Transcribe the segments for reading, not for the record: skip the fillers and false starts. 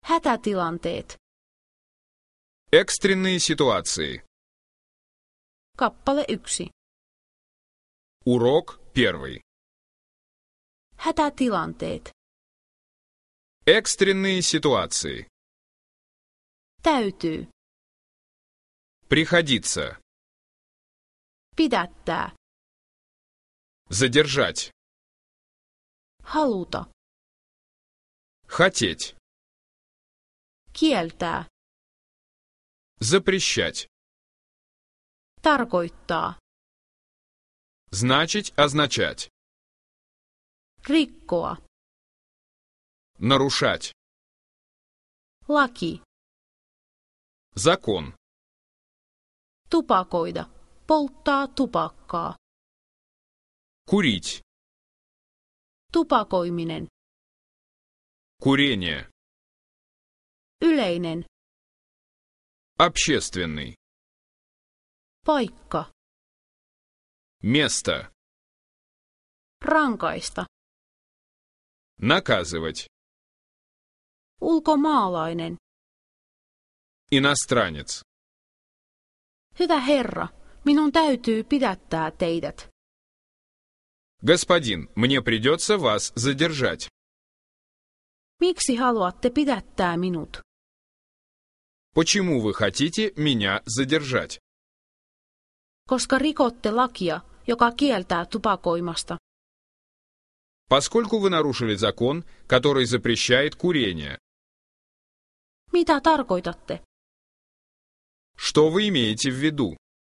Hätätilanteet. Экстренные ситуации. Kappale 1. Урок 1. Hätätilanteet. Экстренные ситуации. Täytyy. Приходится. Pidättää. Задержать. Haluta. Хотеть. Kieltää. Запрещать. Tarkoittaa. Значить, означать. Rikkoa. Нарушать. Laki. Закон. Tupakoida. Polttaa tupakkaa. Курить. Tupakoiminen. Курение. Yleinen. Общественный. Paikka. Место. Rankaista. Наказывать. Ulkomaalainen. Иностранец. Hyvä herra, minun täytyy pidättää teidät. Господин, мне придется вас задержать. Miksi haluatte pidättää minut? Почему вы хотите меня задержать? Koska rikotte lakia, joka kieltää tupakoimasta. Поскольку вы нарушили закон, который запрещает курение. Mitä tarkoitatte? Что вы имеете в виду?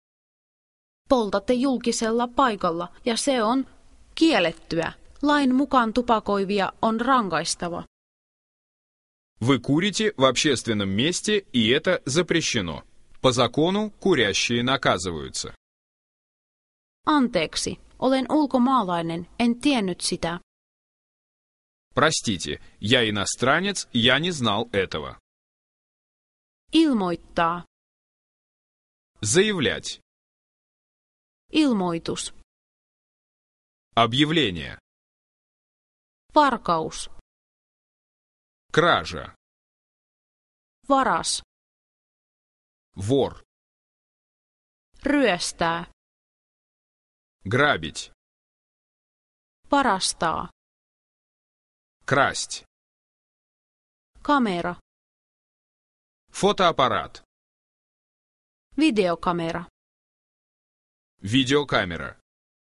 Poltatte julkisella paikalla ja se on kiellettyä. Lain mukaan tupakoivia on rangaistava. Вы курите в общественном месте, и это запрещено. По закону курящие наказываются. Anteeksi, olen ulkomaalainen, en tiennyt sitä. Простите, я иностранец, я не знал этого. Ilmoittaa. Заявлять. Ilmoitus. Объявление. Varkaus. Кража. Varas. Вор. Ryöstää. Грабить. Varastaa. Красть. Kamera. Фотоаппарат. Videokamera. Видеокамера.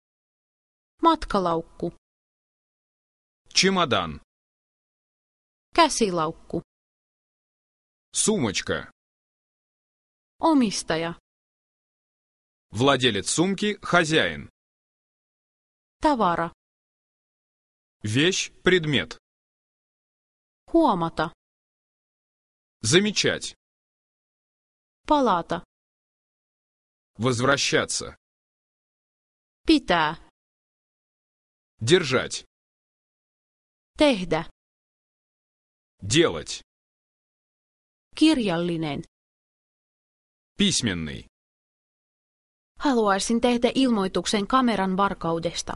Matkalaukku. Чемодан. Käsilaukku. Сумочка. Omistaja. Владелец сумки – хозяин. Tavara. Вещь – предмет. Huomata. Замечать. Palata. Возвращаться. Pitää. Держать. Tehdä. Делать. Kirjallinen. Письменный. Haluaisin tehdä ilmoituksen kameran varkaudesta.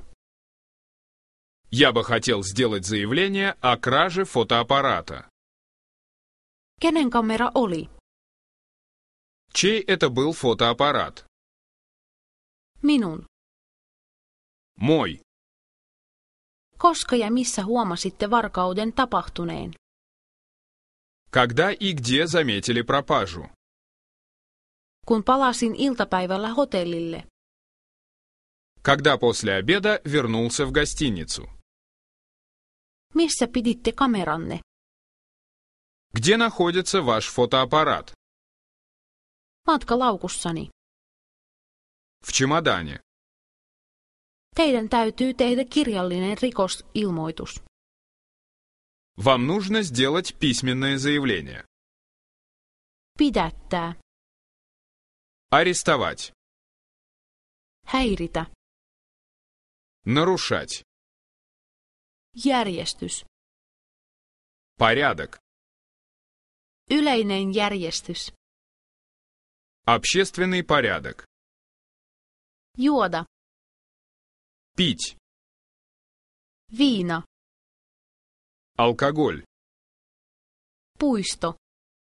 Я бы хотел сделать заявление о краже фотоаппарата. Kenen kamera oli? Чей это был фотоаппарат? Minun. Мой. Koska ja missä huomasitte varkauden tapahtuneen? Когда и где заметили пропажу? Kun palasin iltapäivällä hotellille. Когда после обеда вернулся в гостиницу? Missä piditte kameranne? Где находится ваш фотоаппарат? Matkalaukussani. В чемодане. Teidän täytyy tehdä kirjallinen rikosilmoitus. Вам нужно сделать письменное заявление. Pidättää. Арестовать. Häiritä. Нарушать. Järjestys. Порядок. Yleinen järjestys. Общественный порядок. Juoda. Пить. Viina. Алкоголь. Puisto.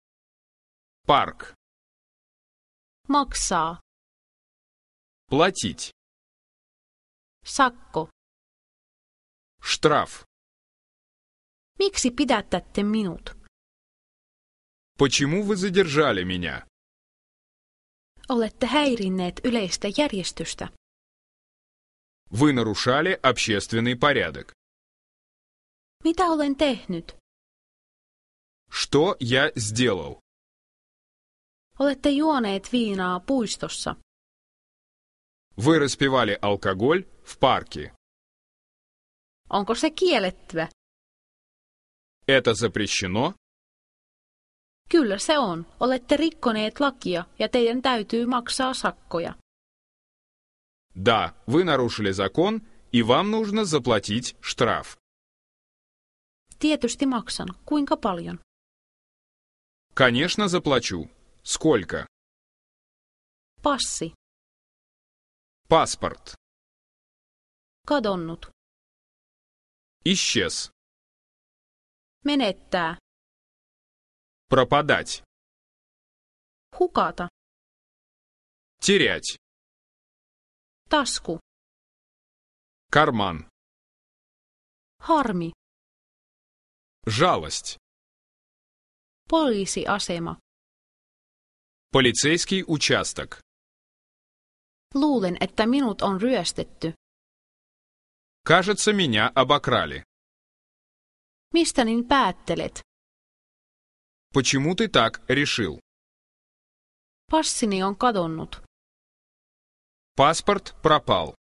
Парк. Maksaa. Платить. Sakko. Штраф. Miksi pidätätte minut? Почему вы задержали меня? Olette häirinneet yleistä järjestystä. Вы нарушали общественный порядок. Mitä olen tehnyt? Что я сделал? Olette juoneet viinaa puistossa. Вы распивали алкоголь в парке. Onko se kiellettyä? Это запрещено? Kyllä se on. Olette rikkoneet lakia ja teidän täytyy maksaa sakkoja. Да, вы нарушили закон, и вам нужно заплатить штраф. Tietysti maksan. Kuinka paljon? Конечно, заплачу. Сколько? Passi. Паспорт. Kadonnut. Исчез. Menettää. Пропадать. Hukata. Терять. Tasku. Карман. Harmi. Жалость. Poliisiasema. Полицейский участок. Luulen, että minut on ryöstetty. Кажется, меня обокрали. Mistä niin päättelet? Почему ты так решил? Passini on kadonnut. Паспорт пропал.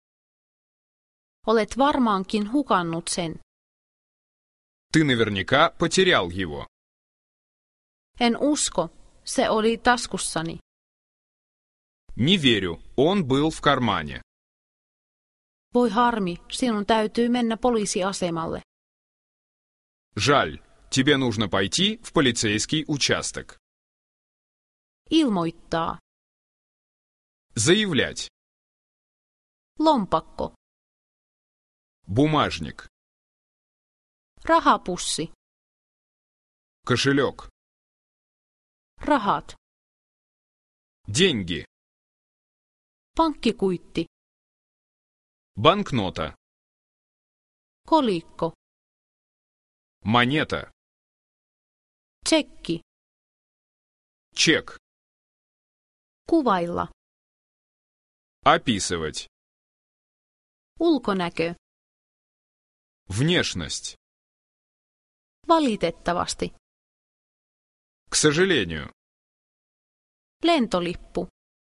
Olet varmaankin hukannut sen. Ты наверняка потерял его. En usko. Se oli taskussani. Не верю, он был в кармане. Voi harmi, sinun täytyy mennä poliisiasemalle. Жаль, тебе нужно пойти в полицейский участок. Ilmoittaa. Заявлять. Lompakko. Бумажник. Rahapussi. Кошелек. Rahat. Деньги. Pankkikuitti. Банкнота. Kolikko. Монета. Tsekki. Чек. Kuvailla. Описывать. Ulkonäkö. Внешность. Valitettavasti. К сожалению. Lentolippu.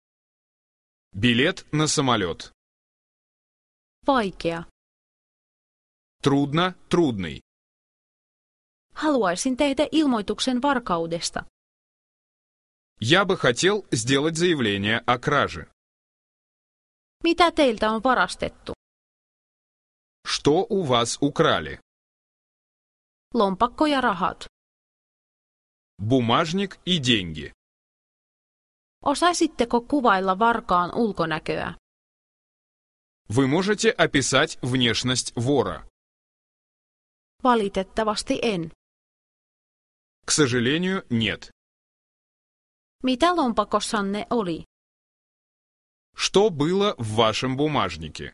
Билет на самолет. Vaikea. Трудно, трудный. Haluaisin tehdä ilmoituksen varkaudesta. Я бы хотел сделать заявление о краже. Mitä teiltä on varastettu? Что у вас украли? Lompakko ja rahat. Бумажник и деньги. Osaisitteko kuvailla varkaan ulkonäköä? Вы можете описать внешность вора? Valitettavasti en. К сожалению, нет. Mitä lompakossanne oli? Что было в вашем бумажнике?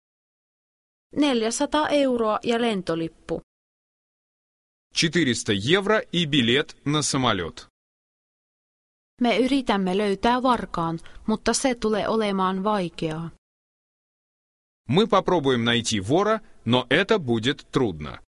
400 euroa ja lentolippu. 400 евро и билет на самолет. Me yritämme löytää varkaan, mutta se tulee olemaan vaikeaa. Мы попробуем найти вора, но это будет трудно.